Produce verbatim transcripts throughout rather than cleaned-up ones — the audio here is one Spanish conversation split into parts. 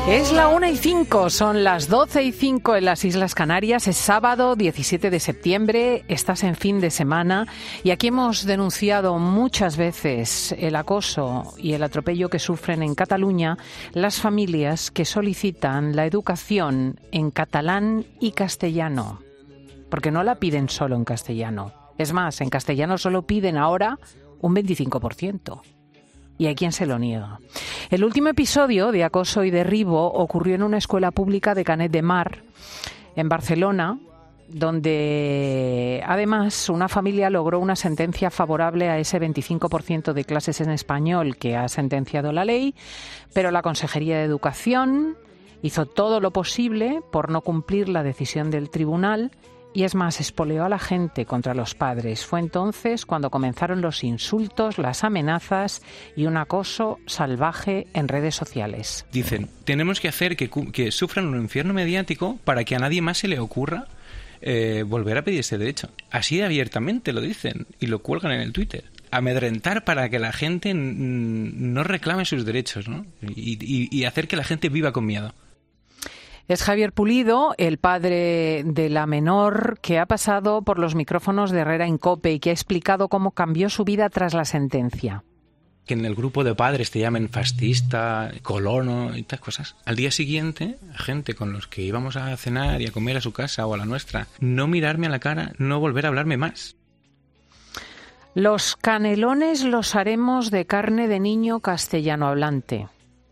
Es la una y cinco, son las doce y cinco en las Islas Canarias. Es sábado diecisiete de septiembre, estás en fin de semana y aquí hemos denunciado muchas veces el acoso y el atropello que sufren en Cataluña las familias que solicitan la educación en catalán y castellano, porque no la piden solo en castellano. Es más, en castellano solo piden ahora un veinticinco por ciento. Y hay quien se lo niega. El último episodio de acoso y derribo ocurrió en una escuela pública de Canet de Mar, en Barcelona, donde además una familia logró una sentencia favorable a ese veinticinco por ciento de clases en español que ha sentenciado la ley, pero la Consejería de Educación hizo todo lo posible por no cumplir la decisión del tribunal. Y es más, espoleó a la gente contra los padres. Fue entonces cuando comenzaron los insultos, las amenazas y un acoso salvaje en redes sociales. Dicen, tenemos que hacer que, que sufran un infierno mediático para que a nadie más se le ocurra eh, volver a pedir ese derecho. Así de abiertamente lo dicen y lo cuelgan en el Twitter. Amedrentar para que la gente n- no reclame sus derechos, ¿no? Y, y, y hacer que la gente viva con miedo. Es Javier Pulido, el padre de la menor, que ha pasado por los micrófonos de Herrera en COPE y que ha explicado cómo cambió su vida tras la sentencia. Que en el grupo de padres te llamen fascista, colono y estas cosas. Al día siguiente, gente con los que íbamos a cenar y a comer a su casa o a la nuestra, no mirarme a la cara, no volver a hablarme más. Los canelones los haremos de carne de niño castellano hablante.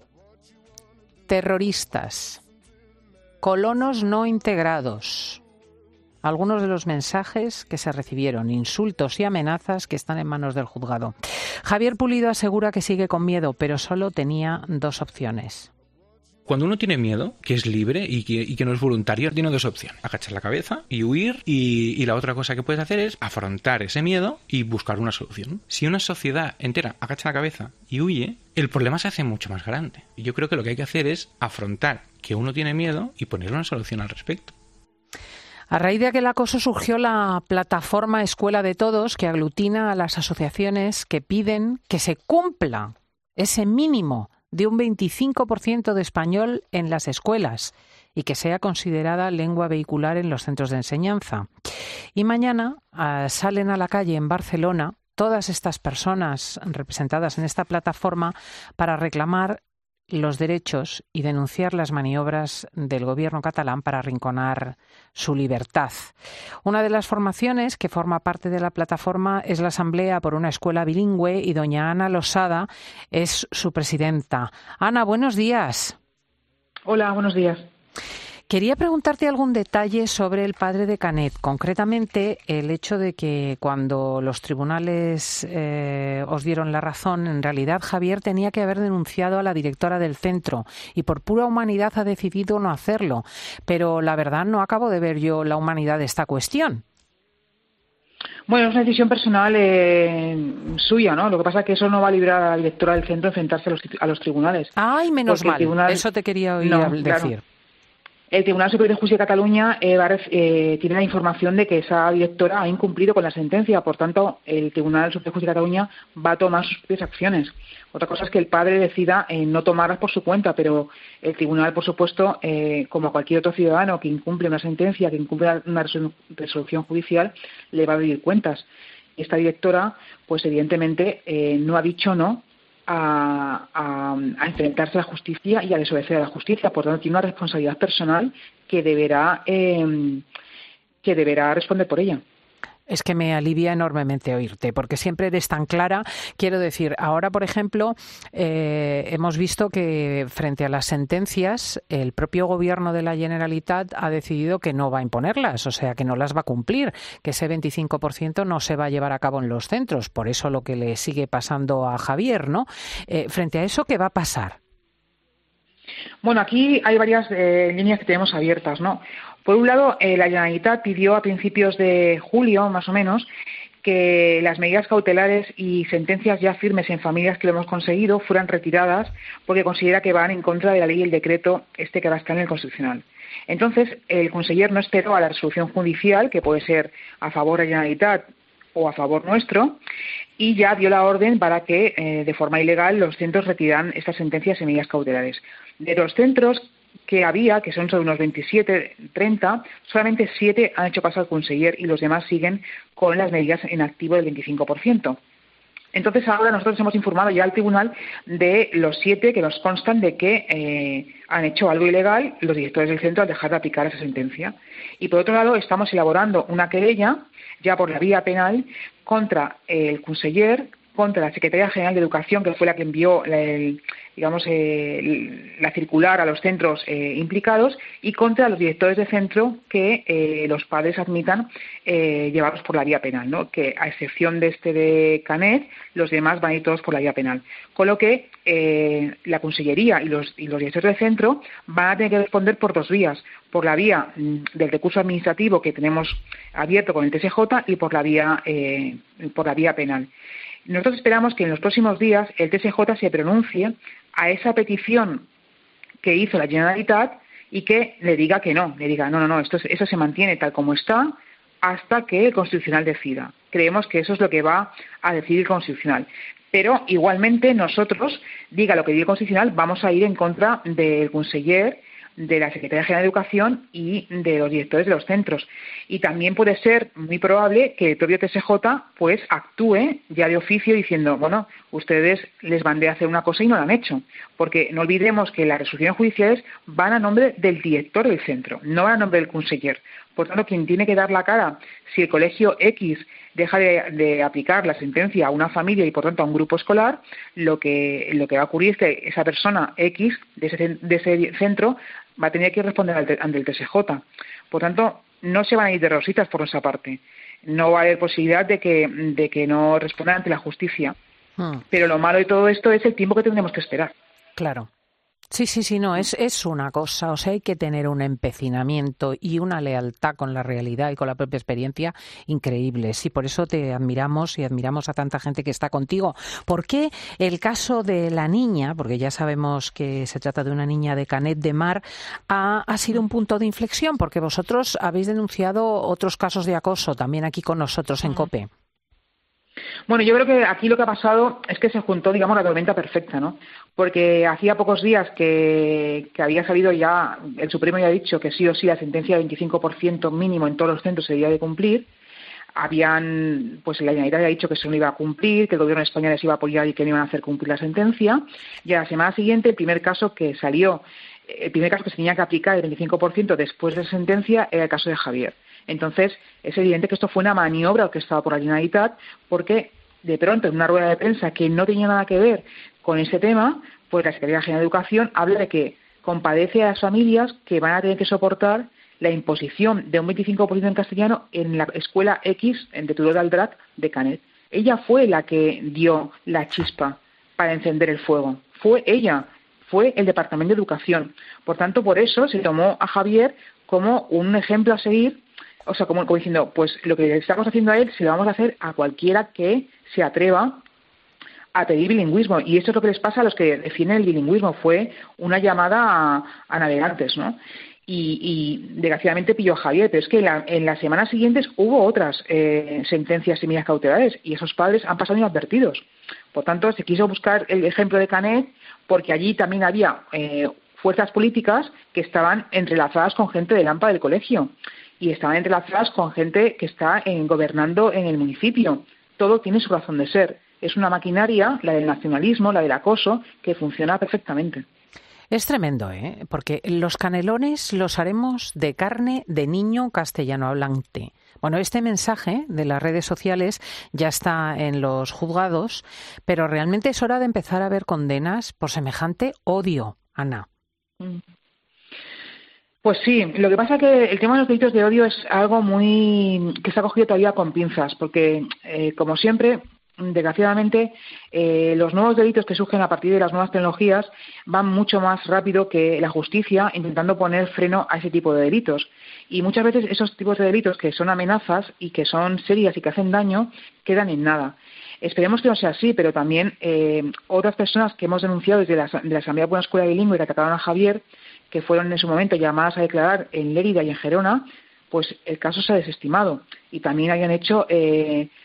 Terroristas. Colonos no integrados. Algunos de los mensajes que se recibieron, insultos y amenazas que están en manos del juzgado. Javier Pulido asegura que sigue con miedo, pero solo tenía dos opciones. Cuando uno tiene miedo, que es libre y que, y que no es voluntario, tiene dos opciones. Agachar la cabeza y huir. Y, y la otra cosa que puedes hacer es afrontar ese miedo y buscar una solución. Si una sociedad entera agacha la cabeza y huye, el problema se hace mucho más grande. Y yo creo que lo que hay que hacer es afrontar que uno tiene miedo y poner una solución al respecto. A raíz de aquel acoso surgió la plataforma Escuela de Todos, que aglutina a las asociaciones que piden que se cumpla ese mínimo de un veinticinco por ciento de español en las escuelas y que sea considerada lengua vehicular en los centros de enseñanza. Y mañana uh, salen a la calle en Barcelona todas estas personas representadas en esta plataforma para reclamar los derechos y denunciar las maniobras del gobierno catalán para arrinconar su libertad. Una de las formaciones que forma parte de la plataforma es la Asamblea por una Escuela Bilingüe y doña Ana Losada es su presidenta. Ana, buenos días. Hola, buenos días. Quería preguntarte algún detalle sobre el padre de Canet, concretamente el hecho de que cuando los tribunales eh, os dieron la razón, en realidad Javier tenía que haber denunciado a la directora del centro y por pura humanidad ha decidido no hacerlo. Pero la verdad no acabo de ver yo la humanidad de esta cuestión. Bueno, es una decisión personal eh, suya, ¿no? Lo que pasa es que eso no va a librar a la directora del centro de enfrentarse a los, a los tribunales. Ay, menos mal, tribunal... eso te quería oír no, decir. Claro. El Tribunal Superior de Justicia de Cataluña eh, va, eh, tiene la información de que esa directora ha incumplido con la sentencia. Por tanto, el Tribunal Superior de Justicia de Cataluña va a tomar sus propias acciones. Otra cosa es que el padre decida eh, no tomarlas por su cuenta, pero el Tribunal, por supuesto, eh, como a cualquier otro ciudadano que incumple una sentencia, que incumple una resolución judicial, le va a pedir cuentas. Esta directora, pues evidentemente, eh, no ha dicho no A, a, a enfrentarse a la justicia y a desobedecer a la justicia. Por tanto, tiene una responsabilidad personal que deberá eh, que deberá responder por ella. Es que me alivia enormemente oírte, porque siempre eres tan clara. Quiero decir, ahora, por ejemplo, eh, hemos visto que frente a las sentencias, el propio gobierno de la Generalitat ha decidido que no va a imponerlas, o sea, que no las va a cumplir, que ese veinticinco por ciento no se va a llevar a cabo en los centros. Por eso lo que le sigue pasando a Javier, ¿no? Eh, frente a eso, ¿qué va a pasar? Bueno, aquí hay varias eh, líneas que tenemos abiertas, ¿no? Por un lado, eh, la Generalitat pidió a principios de julio, más o menos, que las medidas cautelares y sentencias ya firmes en familias que lo hemos conseguido fueran retiradas porque considera que van en contra de la ley y el decreto este que ahora está en el Constitucional. Entonces, el conseller no esperó a la resolución judicial, que puede ser a favor de la Generalitat o a favor nuestro, y ya dio la orden para que, eh, de forma ilegal, los centros retiraran estas sentencias y medidas cautelares. De los centros que había, que son sobre unos veintisiete, treinta, solamente siete han hecho caso al conseller y los demás siguen con las medidas en activo del veinticinco por ciento. Entonces, ahora nosotros hemos informado ya al tribunal de los siete que nos constan de que eh, han hecho algo ilegal los directores del centro al dejar de aplicar esa sentencia. Y, por otro lado, estamos elaborando una querella, ya por la vía penal, contra el conseller, contra la Secretaría General de Educación, que fue la que envió el, digamos, eh, la circular a los centros eh, implicados, y contra los directores de centro que eh, los padres admitan eh, llevarlos por la vía penal, ¿no? Que a excepción de este de Canet, los demás van a ir todos por la vía penal. Con lo que eh, la Consellería y los, y los directores de centro van a tener que responder por dos vías, por la vía mm, del recurso administrativo que tenemos abierto con el T S J y por la vía, eh, por la vía penal. Nosotros esperamos que en los próximos días el T S J se pronuncie a esa petición que hizo la Generalitat y que le diga que no, le diga no, no, no, esto, eso se mantiene tal como está hasta que el Constitucional decida. Creemos que eso es lo que va a decidir el Constitucional. Pero igualmente nosotros, diga lo que diga el Constitucional, vamos a ir en contra del conseller, de la Secretaría General de Educación y de los directores de los centros. Y también puede ser muy probable que el propio T S J pues actúe ya de oficio diciendo, bueno, ustedes les mandé a hacer una cosa y no lo han hecho. Porque no olvidemos que las resoluciones judiciales van a nombre del director del centro, no van a nombre del conseller. Por tanto, quien tiene que dar la cara si el colegio X deja de, de aplicar la sentencia a una familia y, por tanto, a un grupo escolar, lo que, lo que va a ocurrir es que esa persona X de ese, de ese centro va a tener que responder ante el T S J. Por tanto, no se van a ir de rositas por nuestra parte. No va a haber posibilidad de que, de que no respondan ante la justicia. Hmm. Pero lo malo de todo esto es el tiempo que tendremos que esperar. Claro. Sí, sí, sí, no, es, es una cosa, o sea, hay que tener un empecinamiento y una lealtad con la realidad y con la propia experiencia increíbles. Y por eso te admiramos y admiramos a tanta gente que está contigo. ¿Por qué el caso de la niña, porque ya sabemos que se trata de una niña de Canet de Mar, ha, ha sido un punto de inflexión? Porque vosotros habéis denunciado otros casos de acoso también aquí con nosotros en COPE. Bueno, yo creo que aquí lo que ha pasado es que se juntó, digamos, la tormenta perfecta, ¿no? Porque hacía pocos días que, que había salido ya, el Supremo ya ha dicho que sí o sí la sentencia del veinticinco por ciento mínimo en todos los centros se debía de cumplir. Habían, pues la Generalitat había dicho que se no iba a cumplir, que el gobierno de España les iba a apoyar y que no iban a hacer cumplir la sentencia. Y a la semana siguiente, el primer caso que salió, el primer caso que se tenía que aplicar el veinticinco por ciento después de la sentencia era el caso de Javier. Entonces, es evidente que esto fue una maniobra orquestada por la Generalitat, porque de pronto en una rueda de prensa que no tenía nada que ver con este tema, pues la Secretaría General de Educación habla de que compadece a las familias que van a tener que soportar la imposición de un veinticinco por ciento en castellano en la escuela X de Turó de Aldrat de Canet. Ella fue la que dio la chispa para encender el fuego. Fue ella, fue el Departamento de Educación. Por tanto, por eso se tomó a Javier como un ejemplo a seguir. O sea, como, como diciendo, pues lo que le estamos haciendo a él se lo vamos a hacer a cualquiera que se atreva a pedir bilingüismo. Y eso es lo que les pasa a los que defienden el bilingüismo. Fue una llamada a, a navegantes, ¿no? Y, y desgraciadamente pilló a Javier. Pero es que en, la, en las semanas siguientes hubo otras eh, sentencias y medidas cautelares y esos padres han pasado inadvertidos. Por tanto, se quiso buscar el ejemplo de Canet porque allí también había eh, fuerzas políticas que estaban entrelazadas con gente del AMPA del colegio. Y estaban entrelazadas con gente que está en, gobernando en el municipio. Todo tiene su razón de ser. Es una maquinaria, la del nacionalismo, la del acoso, que funciona perfectamente. Es tremendo, ¿eh? Porque los canelones los haremos de carne de niño castellano hablante. Bueno, este mensaje de las redes sociales ya está en los juzgados, pero realmente es hora de empezar a ver condenas por semejante odio, Ana. Mm. Pues sí, lo que pasa es que el tema de los delitos de odio es algo muy que se ha cogido todavía con pinzas, porque, eh, como siempre, desgraciadamente, eh, los nuevos delitos que surgen a partir de las nuevas tecnologías van mucho más rápido que la justicia intentando poner freno a ese tipo de delitos. Y muchas veces esos tipos de delitos que son amenazas y que son serias y que hacen daño quedan en nada. Esperemos que no sea así, pero también eh, otras personas que hemos denunciado desde la, de la Asamblea Buena Escuela Bilingüe que atacaron a Javier, que fueron en su momento llamadas a declarar en Lérida y en Gerona, pues el caso se ha desestimado. Y también habían hecho eh,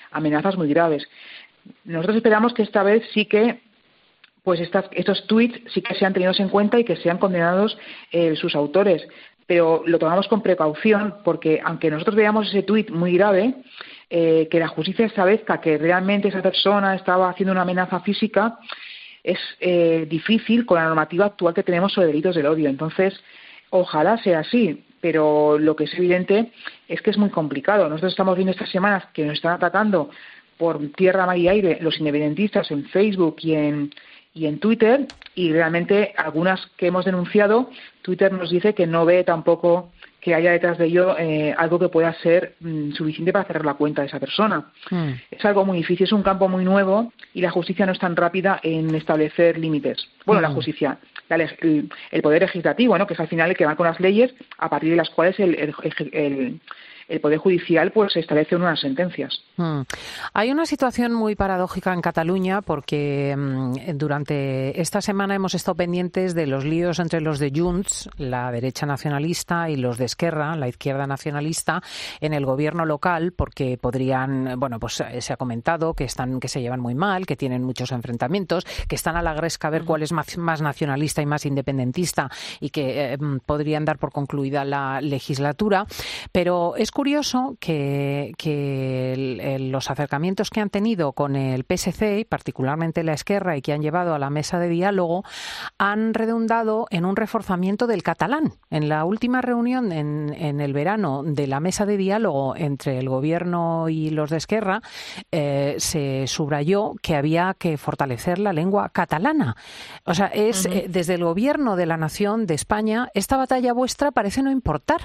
amenazas muy graves. Nosotros esperamos que esta vez sí que pues estas, estos tweets sí que sean tenidos en cuenta y que sean condenados eh, sus autores, pero lo tomamos con precaución porque aunque nosotros veamos ese tuit muy grave, eh, que la justicia establezca que realmente esa persona estaba haciendo una amenaza física es eh, difícil con la normativa actual que tenemos sobre delitos del odio. Entonces, ojalá sea así, pero lo que es evidente es que es muy complicado. Nosotros estamos viendo estas semanas que nos están atacando por tierra, mar y aire los independentistas en Facebook y en y en Twitter, y realmente algunas que hemos denunciado, Twitter nos dice que no ve tampoco que haya detrás de ello eh, algo que pueda ser mm, suficiente para cerrar la cuenta de esa persona. Mm. Es algo muy difícil, es un campo muy nuevo y la justicia no es tan rápida en establecer límites. Bueno, mm. la justicia, la, el, el poder legislativo, ¿no?, que es al final el que va con las leyes a partir de las cuales el, el, el, el el Poder Judicial pues establece unas sentencias. Mm. Hay una situación muy paradójica en Cataluña porque mm, durante esta semana hemos estado pendientes de los líos entre los de Junts, la derecha nacionalista, y los de Esquerra, la izquierda nacionalista, en el gobierno local, porque podrían, bueno, pues se ha comentado que están, que se llevan muy mal, que tienen muchos enfrentamientos, que están a la gresca a ver cuál es más, más nacionalista y más independentista y que eh, podrían dar por concluida la legislatura, pero es curioso que, que el, el, los acercamientos que han tenido con el P S C, y particularmente la Esquerra, y que han llevado a la mesa de diálogo, han redundado en un reforzamiento del catalán. En la última reunión en, en el verano de la mesa de diálogo entre el Gobierno y los de Esquerra, eh, se subrayó que había que fortalecer la lengua catalana. O sea, es uh-huh. eh, desde el Gobierno de la Nación de España, esta batalla vuestra parece no importar.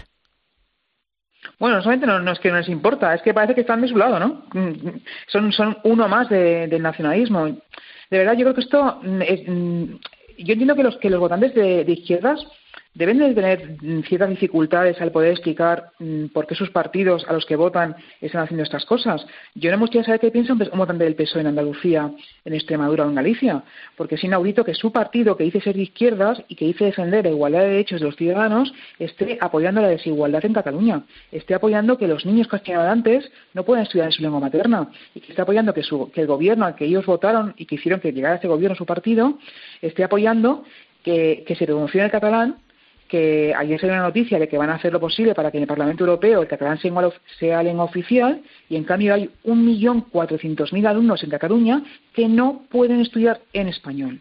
Bueno, no solamente no, no es que no les importa, es que parece que están de su lado, ¿no? Son, son uno más de, del nacionalismo. De verdad, yo creo que esto es, yo entiendo que los que los votantes de, de izquierdas deben de tener ciertas dificultades al poder explicar por qué sus partidos a los que votan están haciendo estas cosas. Yo no me gustaría saber qué piensa un votante del P S O E en Andalucía, en Extremadura o en Galicia, porque es inaudito que su partido, que dice ser de izquierdas y que dice defender la igualdad de derechos de los ciudadanos, esté apoyando la desigualdad en Cataluña, esté apoyando que los niños castellanohablantes no puedan estudiar en su lengua materna y que esté apoyando que, su, que el gobierno al que ellos votaron y que hicieron que llegara a este gobierno su partido, esté apoyando que, que se promocione el catalán, que ayer salió una noticia de que van a hacer lo posible para que en el Parlamento Europeo el catalán sea lengua oficial, y en cambio hay un millón cuatrocientos mil alumnos en Cataluña que no pueden estudiar en español.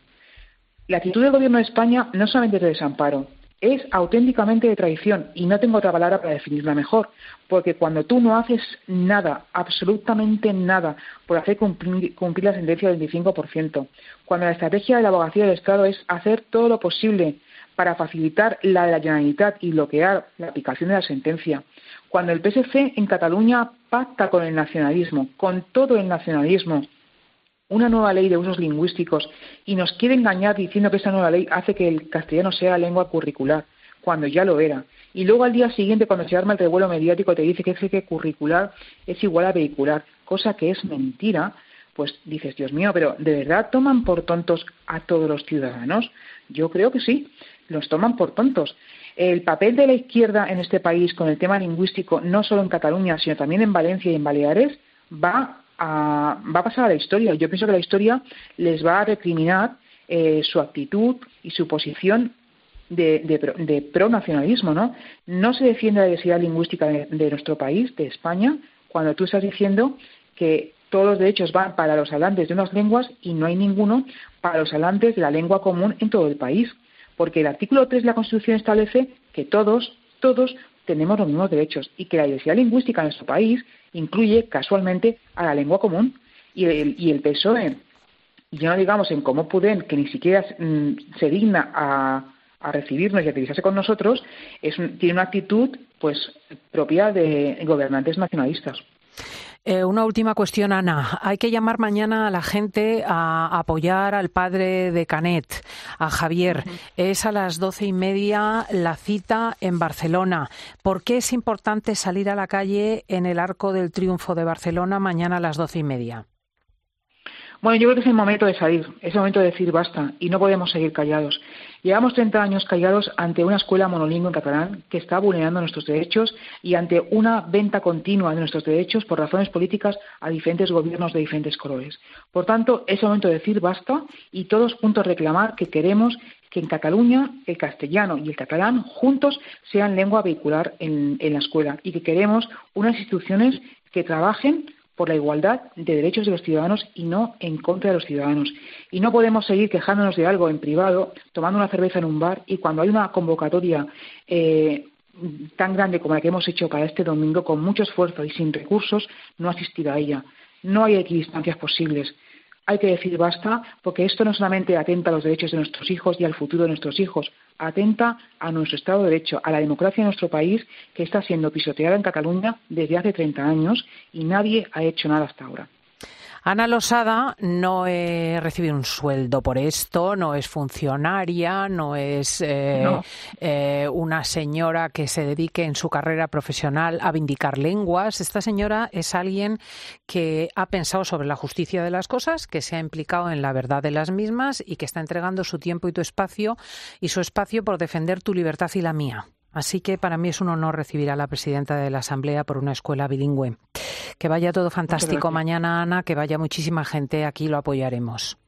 La actitud del Gobierno de España no solamente es de desamparo, es auténticamente de traición, y no tengo otra palabra para definirla mejor, porque cuando tú no haces nada, absolutamente nada, por hacer cumplir, cumplir la sentencia del veinticinco por ciento, cuando la estrategia de la abogacía del Estado es hacer todo lo posible para facilitar la de la Generalitat y bloquear la aplicación de la sentencia, cuando el P S C en Cataluña pacta con el nacionalismo, con todo el nacionalismo, una nueva ley de usos lingüísticos, y nos quiere engañar diciendo que esa nueva ley hace que el castellano sea lengua curricular, cuando ya lo era. Y luego al día siguiente, cuando se arma el revuelo mediático, te dice que es que curricular es igual a vehicular, cosa que es mentira. Pues dices, Dios mío, pero ¿de verdad toman por tontos a todos los ciudadanos? Yo creo que sí, los toman por tontos. El papel de la izquierda en este país con el tema lingüístico, no solo en Cataluña, sino también en Valencia y en Baleares, va a, va a pasar a la historia. Yo pienso que la historia les va a recriminar eh, su actitud y su posición de, de, de pro-nacionalismo, ¿no? No se defiende la diversidad lingüística de, de nuestro país, de España, cuando tú estás diciendo que todos los derechos van para los hablantes de unas lenguas y no hay ninguno para los hablantes de la lengua común en todo el país. Porque el artículo tres de la Constitución establece que todos, todos tenemos los mismos derechos y que la diversidad lingüística en nuestro país incluye casualmente a la lengua común. Y el, y el P S O E, ya no digamos en cómo Podem, que ni siquiera mm, se digna a, a recibirnos y a utilizarse con nosotros, es un, tiene una actitud pues propia de gobernantes nacionalistas. Eh, una última cuestión, Ana. Hay que llamar mañana a la gente a apoyar al padre de Canet, a Javier. Uh-huh. Es a las doce y media la cita en Barcelona. ¿Por qué es importante salir a la calle en el Arco del Triunfo de Barcelona mañana a las doce y media? Bueno, yo creo que es el momento de salir, es el momento de decir basta y no podemos seguir callados. Llevamos treinta años callados ante una escuela monolingüe en catalán que está vulnerando nuestros derechos y ante una venta continua de nuestros derechos por razones políticas a diferentes gobiernos de diferentes colores. Por tanto, es el momento de decir basta y todos juntos reclamar que queremos que en Cataluña el castellano y el catalán juntos sean lengua vehicular en, en la escuela y que queremos unas instituciones que trabajen por la igualdad de derechos de los ciudadanos y no en contra de los ciudadanos. Y no podemos seguir quejándonos de algo en privado, tomando una cerveza en un bar y cuando hay una convocatoria eh, tan grande como la que hemos hecho para este domingo, con mucho esfuerzo y sin recursos, no asistir a ella. No hay equidistancias posibles. Hay que decir basta, porque esto no solamente atenta a los derechos de nuestros hijos y al futuro de nuestros hijos, atenta a nuestro Estado de Derecho, a la democracia de nuestro país, que está siendo pisoteada en Cataluña desde hace treinta años y nadie ha hecho nada hasta ahora. Ana Losada no eh, recibe un sueldo por esto, no es funcionaria, no es eh, no. Eh, una señora que se dedique en su carrera profesional a vindicar lenguas. Esta señora es alguien que ha pensado sobre la justicia de las cosas, que se ha implicado en la verdad de las mismas y que está entregando su tiempo y tu espacio y su espacio por defender tu libertad y la mía. Así que para mí es un honor recibir a la presidenta de la Asamblea por una escuela bilingüe. Que vaya todo fantástico mañana, Ana, que vaya muchísima gente, aquí lo apoyaremos.